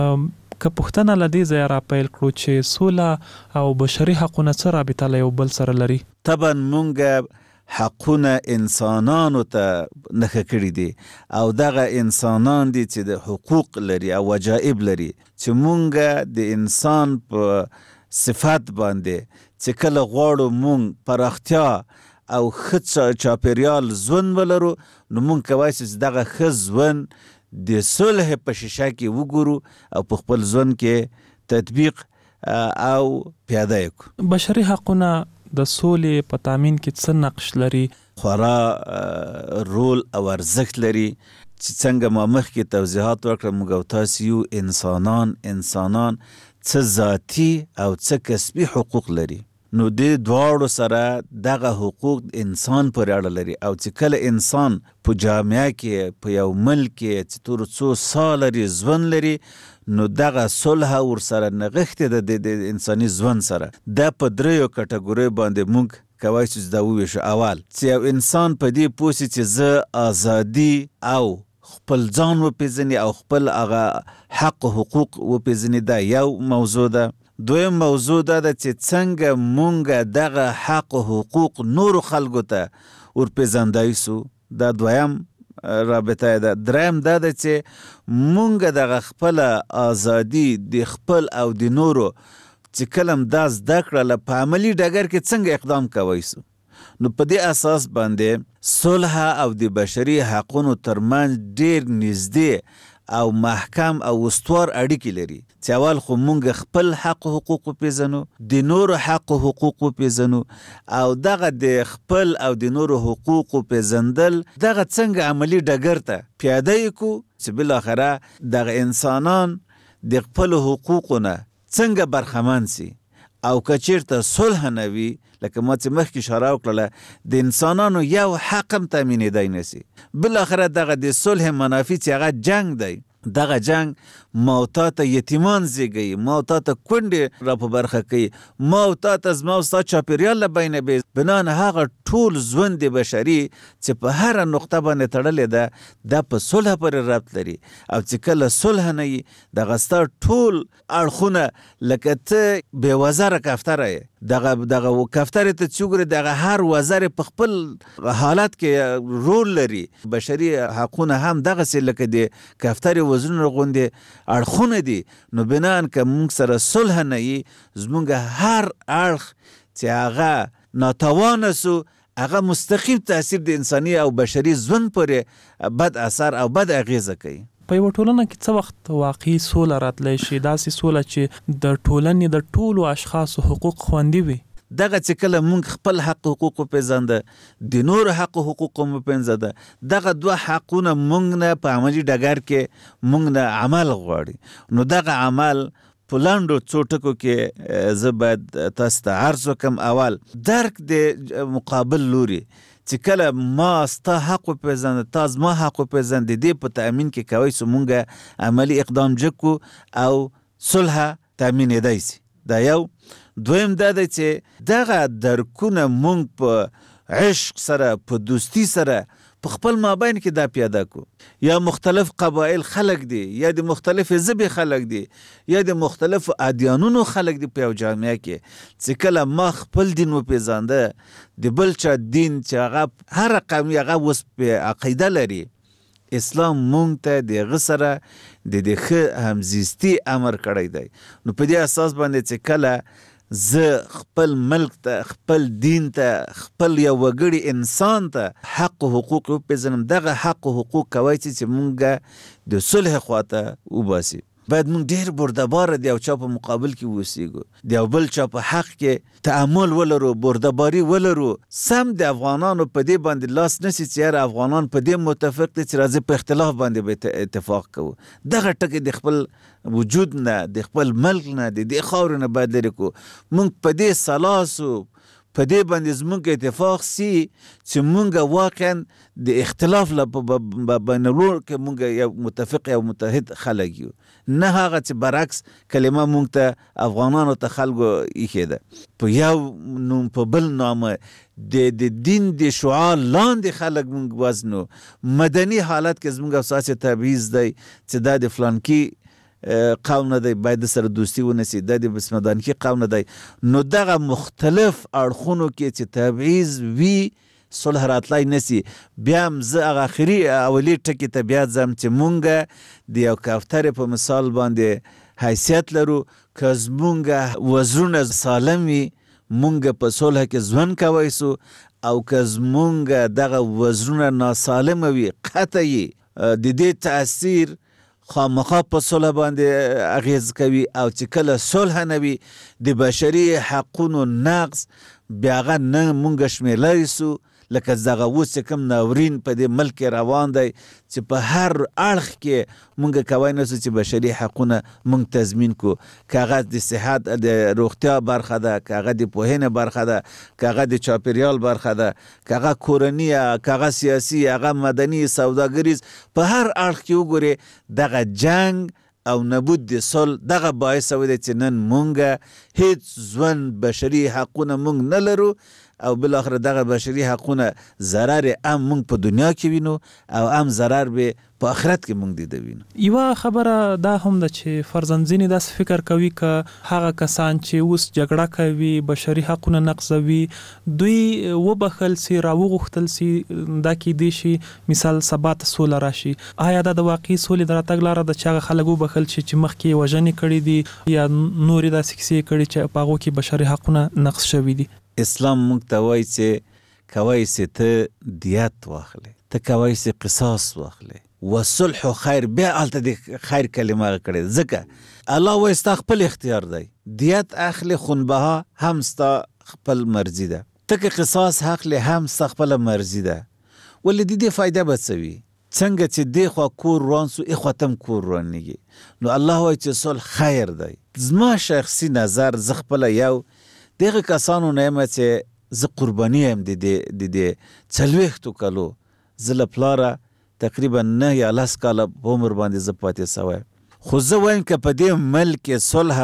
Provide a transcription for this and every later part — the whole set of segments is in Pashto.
که پوښتنه له دې ځایه راپیل کړو چې سوله او بشري حقونه څه رابطه له یو بل سره لري؟ طبعا مونږ حقونه انسانانو ته نښه کړي دي او دغه انسانان دي چې د حقوق لري او وجایب لري چې مونږ د انسان په صفات باندې چې کله غواړو مونږ پراختیا او ښه چاپیریال ژوند ولرو نو مونږ کولی شو چې دغه ښه ژوند د صلح په شیشه کې وګورو او په خپل ژوند کې تطبیق او پیاده کړو. بشري حقونه د سولې په تامین کې څه نقش لري؟ خورا رول او ارزښت لري چې څنګه ما مخکې توضیحات وکړم موږ او تاسو یو انسانان څه ذاتي او څه کسبي حقوق لري نو د دواړو سره دغه حقوق انسان پورې اړه لري او چې کله انسان په جامعه کې په یو ملک کې چې تر څو سال لري ژوند لري نو دغه صلح ورسره نغښتې د انساني ژوند سره د په دریو کټګوریو باندې موږ کولی شو دا وویشو. اول چې یو انسان په دې پوه شي چې زه ازادي او خپل ځان وپېژني او خپل هغه حق و حقوق وپېژني، دا یو موضوع ده. دویم موضوع دا ده چې څنګه مونږ دغه حق و حقوق نورو خلکو ته ورپېژندای سو، دا دویم رابطه ده. دریم دا ده چې مونږ دغه خپل ازادي د خپل او د نورو چې کلم دا زده کړله په عملي ډګر کې څنګه اقدام کوی سو. نو په دې اساس باندې صلح او د بشري حقونو ترمنځ ډیر نږدې او محکم او استوار اړیکې لري چې اول خو مونږ خپل حق و حقوق وپېژنو، د نورو حق و حقوق وپېژنو او دغه د خپل او د نورو حقوق وپېژندل دغه څنګه عملي ډګر ته پیاده یې کړو چې بالاخره دغه انسانان د خپل حقوقو نه څنګه برخمن سي او که چېرته صلح نه وي لکه ما چې مخکې اشاره وکړله د انسانانو یو حق هم تامینېدی نسي. بالاخره دغه د صلح منافي چې هغه جنگ دی، دغه جنگ ما او تا ته یتیمان زیږوي، ما او تا ته کونډې را په برخه کوي، ما او تا ته زما او ستا چاپېریال له بینه بې بنان هغه ټول ژوند بشري چې په هره نقطه باندې تړلې ده دا په صلح پورې ربط لري او چې کله صلح نه وي دغه ستا ټول اړخونه لکه ته بې وزره کفتره یې دغه کفترې ته چې وګورې دغه هر وزر په خپل حالت کې رول لري. بشري حقونه هم دغسې لکه د کفترې وزرونه غوندې اړخونه دي. نو بنان که مونږ سره صلح نه وي زمونږ هر اړخ چې هغه ناتوانه سو هغه مستقیم تاثیر د انساني او بشري ژوند پورې بد اثر او بد اغیزه کوي. په یوه ټولنه کې څه وخت واقعي سوله راتلی شي، داسې سوله چې د ټولنې د ټولو اشخاصو حقوق خوندي وي؟ دغه چې کله مونږ خپل حق حقوق وپېژنده د نورو حق حقوق هم وپېژنده دغه دوه حقونه مونږ نه په عملي ډګر کې مونږ نه عمل غواړي. نو دغه عمل په لنډو څو ټکو کې زه باید تاسو ته عرض وکړم. اول درک د مقابل لوري چې کله ما ستا حق وپېژنده تا زما حق وپېژنده د دې په تأمین کې کوی سو مونږ عملي اقدام جکو او صلح تأمینېدی سي. دا یو. دویم دا دی چې دغه درکونه مونږ په عشق سره په دوستی سره په خپل مابین کې دا پیاده کو. یا مختلف قبایل خلق دي، یا د مختلف ژبې خلق دي، یا د مختلف ادیانونو خلق دي په یو جامعه کې چې کله ما خپل دین وپېژانده د بل چا دین چې هغه هر قوم هغه اوس په عقیده لري، اسلام مونږ ته د هغه سره د ښه همزیستي امر کړی دی. نو په دې اساس باندې چې کله زه خپل ملک ته خپل دین ته خپل یو وګړي انسان ته حق و حقوق وپېژنم دغه حق و حقوق کوی چې مونږ د صلح خواته وباسي. باید مونږ ډېر بردباره د یو چا په مقابل کې ووسیږو، د یو بل چا په حق کې تعامل ولرو، بردباري ولرو. سم د افغانانو په دې باندې لاس نسی چې یاره افغانان په دې متفق دي چې راځي په اختلاف باندې به اتفاق کوو. دغه ټکي د خپل وجود نه د خپل ملک نه د دې خاورې نه باید لرې کړو. مونږ په دې سلاسو په دې باندې زمونږ اتفاق سي چې مونږ واقعا د اختلاف بینالور کې مونږ یو متفق یو متحد خلک یو، نه هغه چې برعکس کلمه مونږ ته افغانانو ته خلکو ایښې ده په یو نوم په بل نامه د دین د شعار لاندې خلک مونږ وزنو. مدني حالت کې زمونږ اساسي تبعیض دی چې دا د فلانکي قوم نه دی باید سره دوستی ونسی، دا د بسمدانکی قوم نه دی. نو دغه مختلف اړخونو کې چې تبعیض وي صلح راتلی نسی. بیا هم زه هغه اخري اولی ټکي ته بیا ځم چې مونږ د یو کوترې په مثال باندې حیثیت لرو. که زمونږ وزرونه سالم وي مونږ په صلح کې ژوند کوی سو، او که زمونږ دغه وزرونه ناسالمه وي قطعي د دې تاثیر خامخا په صلح باندې اغیز کوي. او چې کله صلح نه وي د بشري حقونو نقض بیا هغه نه مونږ شمیرلی سو. لکه دغه اوس چې کوم ناورین په دې ملک کې روان دی چې په هر اړخ کې مونږ کوی نه سو چې بشري حقونه مونږ تضمین کو. که هغه د صحت د روغتیا برخه ده، که هغه د پوهنې برخه ده، که هغه د چاپیریال برخه ده، که هغه کورني، که هغه سیاسي، هغه مدني، سوداګریز، په هر اړخ کې وګورې دغه جنگ او نبود د صلح دغه باعث شوی دی چې نن مونږ هیڅ ژوند بشري حقونه مونږ نه لرو، او بالاخره دغه بشري حقونه ضرر هم مونږ په دنیا کې وینو او هم ضرر به په آخرت کې مونږ دیده وینو. یوه خبره دا هم ده چې فرضاً ځینې داسې فکر کوي که هغه کسان چې اوس جګړه کوي، بشري حقونه نقضوي، دوی وبخل سي، راوغوښتل سي، دا کیدای شي مثال سبا ته سوله راشي. آیا دا د واقعي سولې د راتګ لاره ده چې هغه خلک وبخل شي چې مخکې یې وژنې کړي دي یا نورې داسې کیسې کړي چې په هغو کې بشري حقونه نقض شوي دي؟ اسلام مونږ ته وایي چې کوی سي ته دیت واخلې، ته کوی سي قصاص واخلې، وصلح خیر. بیا هلته د خیر کلمه کړې، ځکه الله وایي ستا خپل اختیار دی. دیت اخلې خونبها هم ستا خپل مرضي ده، ته که قصاص اخلې هم ستا خپل مرضي ده. ولې د دې فایده به څه وي؟ څنګه چې دې خوا کور روان سو ای خوا تم کور روانېږي. نو الله وایي چې صلح خیر دی. زما شخصي نظر زه خپله یو دغه کسانو نه یم چې زه قرباني یم د دې 40 کالو. زه له پلاره تقریبا 9 یا 10 کاله په عمر باندې زه پاتې سوی. خو زه وایم که په دې ملک کې صلح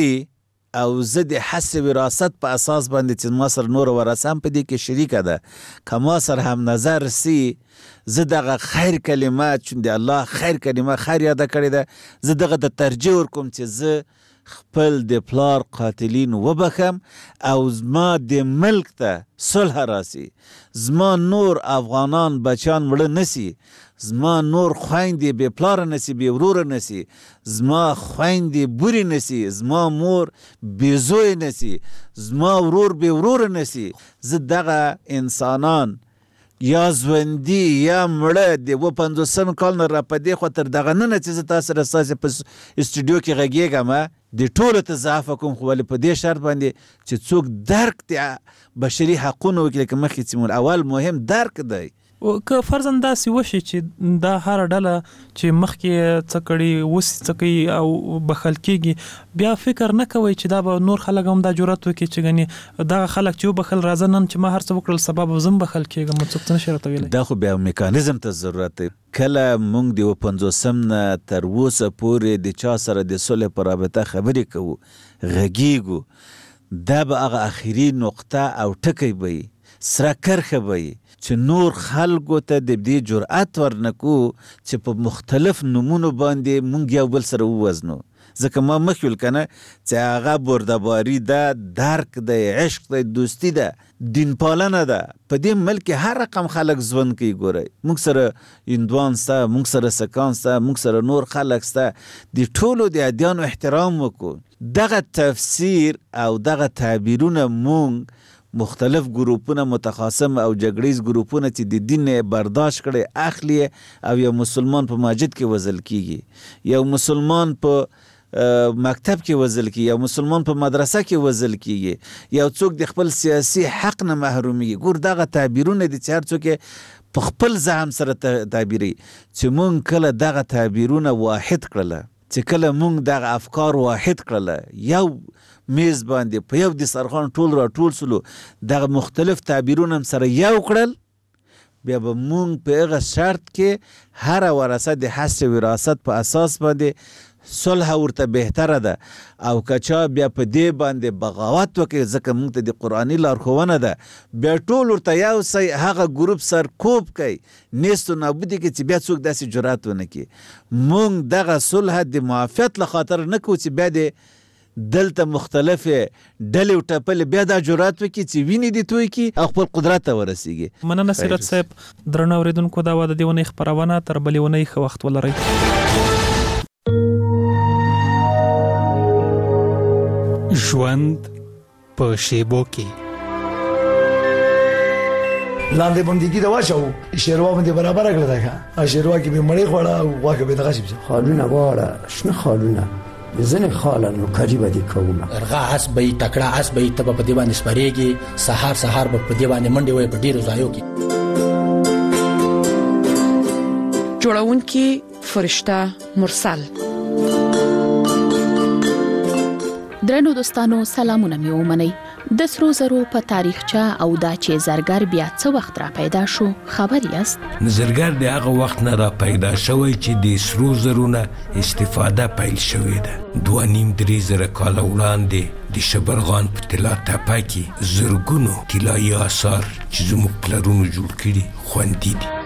راځي او زه د حس وراثت په اساس باندې چې ما سره نور ورثه هم په دې کې شریکه ده، که ما سره هم نظر سي، زه دغه خیر کلمه چون د الله خیر کلمه خیر یاده کړې ده، زه دغه د ترجیح ورکوم چې زه خپل د پلار قاتلین وبخم او زما د ملک ته صلح راسي، زما نور افغانان بچیان مړه نسی، زما نور خویندې بې پلاره نسی، بې وروره نسی، زما خویندې بورې نسی، زما مور بې زوی نسی، زما ورور بې وروره نسی. زه دغه انسانان یا ژوندي یا مړه د 50 کال نه را په دې خوا تر دغه ننه چې زه تاسو سره ستاسې په استودیو کې غږېږم د ټولو ته زه عفه کوم، خو ولې په دې شرط باندې چې څوک درک د بشري حقونو وکړي. لکه مخکې چې اول مهم درک دی. که فرضاً داسې وشي چې دا هر ډله چې مخکې څه کړي اوس څه کوي او بخل کېږي، بیا فکر نه کوئ چې دا به نور خلک هم دا جرأت وکړي چې ګنې دغه خلک چې وبخل راځه نن چې ما هر څه وکړل سبا به زه هم بخل کېږم، څوک څه نشي راته ویلی. دا خو بیا میکانیزم ته ضرورت دی. کله مونږ د 50 نه تر اوسه پورې د چا سره د صلح په رابطه خبرې کوو، غږیږو، دا به هغه اخري نقطه او ټکی به وي، سره کرښه به وي چې نور خلکو ته د دې جرأت ورنکو چې په مختلف نومونو باندې مونږ یو بل سره ووزنو. ځکه ما مخکې ویل کنه چې هغه بردباري ده، درک ده، عشق ده، دوستی ده، دین پالنه ده. په دې ملک هر رقم خلک ژوند کوي. ګورئ مونږ سره هندوان سته، مونږ سره سکان سته، مونږ سره نور خلک سته. د ټولو د ادیانو احترام وکړو. دغه تفسیر او دغه تعبیرونه مونږ مختلف گروپونه متخاصم او جګړیز گروپونه چې د دین برداشت کړي اخلي او یو مسلمان په مسجد کې وزل کیږي، یو مسلمان په مکتب کې وزل کیږي، یو مسلمان په مدرسه کې وزل کیږي، یو څوک د خپل سیاسي حق نه محرومیږي. ګور دغه تعبیرونه دي چې هر څوک په خپل ځان سره تعبیري. چې مونږ کله دغه تعبیرونه واحد کړله، چې کله مونږ دغه افکار واحد کړله، یو میز باندې په یو دسترخوان ټول را ټول سلو، دغه مختلف تعبیرونه هم سره یو کړل، بیا به مونږ په هغه شرط کې هر ورثه د حس وراثت په اساس باندې صلح ورته بهتره ده او کچا بیا په دې باندې بغاوت وکړي ځکه موږ ته د قرآني لارښوونه ده بیا ټول ورته یو سی هغه ګروپ سر کوب کوي نیست و نابودي کې چې بیا څوک داسې جرأت ونه کړي موږ دغه صلح د معافیت له خاطر نه کوو چې بیا د دلته مختلفې ډلې او ټپلې بیا دا جرأت وکړي چې وینې دې توی کړي او خپل قدرت ته ورسیږي. مننه سیرت صاحب. درنو اورېدونکو دا وه د دې اونۍ خپرونه. تر بلې اونۍ ښه وخت ولرئ. ژوند په شیبو کې لاندې بندګي دا واچو شیروا باندې برابر کړل دا شیروا کې به مړې خوړه او واکه به دغه شي خالونه واړه شنه خالونه زنه خالن کاری بدی کوم ارغا اس به تکړه اس به تب په دیوان سپریږي سحر په دیوان منډي وي په ډیرو ځایو کې جوړونکي فرشته مرسل. درنو دوستانو سلامونه مې ومنئ. د سرو زرو په تاریخچه او دا چې زرګر بیا څه وخت را پیدا شو خبر یاست؟ زرګر د هغه وخت نه را پیدا شوی چې د سرو زرو نه استفاده پیل شوې ده. 2.5-3 زره کاله وړاندې د شبرغان په طلا تپه کې زرګونو طلایي آثار چې زموږ پلرونو جوړ کړي خوندي دي.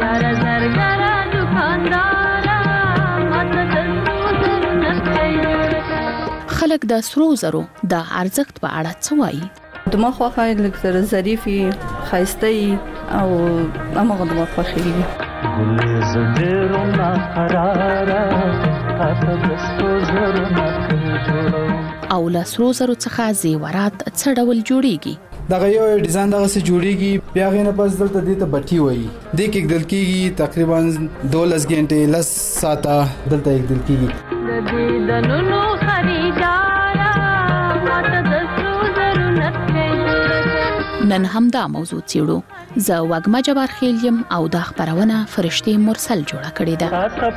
خلک د سرو زرو د ارزښت په اړه څه وایي؟ دما خوخه لکه ظریفي خاستي او امغه دما خوخي ګل زندرو نا قرارا تاسو د سرو زرو نا جوړو او له سرو زرو څخه زیورات څه ډول جوړیږي؟ دغه یو ډیزاین دغه څه جوړیږي بیا غینه پس دلته دې ته بټي وایي د کې دل کېږي تقریبا 12 غنټې لس ساعته دلته یک دل کېږي د دې دنونو خریدارا ماته د سرو زرو نڅې. نن هم دا موضوع څېړو. زه وږمه جبار خیل یم او دا خپرونه فرشتې مرسل جوړه کړې ده.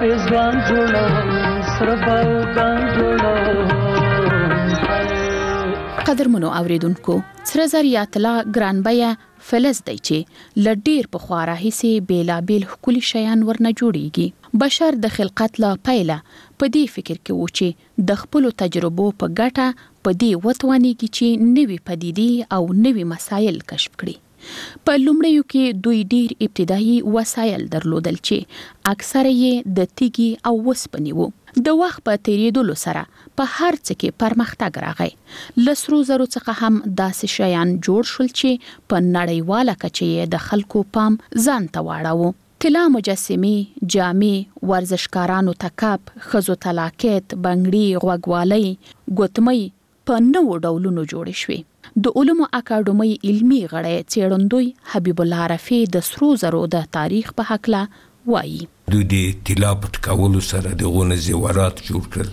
قدرمنو اوریدونکو سره زر یا طلا ګران بیه فلز دی چې لډیر په خوا راهیسې بیلابیل ښکلي شیان ورنه جوړیږي. بشر د خلقت لا پیله په دې فکر کې و چې د خپلو تجربو په ګټه په دې وتوانیږي چې نوې پدیدې او نوې مسایل کشف کړي. په لومړیو کې دوی ډیر ابتدایي وسایل درلودل چې اکثره یې د تیږې او وسپنې وو. د وخت په تیریدلو سره په هر څه کې پرمختګ راغی. له سرو زرو څخه هم داسې شیان جوړ شول چې په نړیواله کچه یې د خلکو پام ځان ته واړاوه. طلا مجسمې، جامې، ورزشکارانو تکاب، ښځو تلاکت، بنګړي، غوږوالۍ، ګوتمۍ په نوو ډولونو جوړې شوې. د علومو اکاډمۍ علمي غړی څېړندوی حبیب الله رفیع د سرو زرو د تاریخ په هکله وایي. دوی د طلا په ټکولو سره دغه زیورات جوړ کړل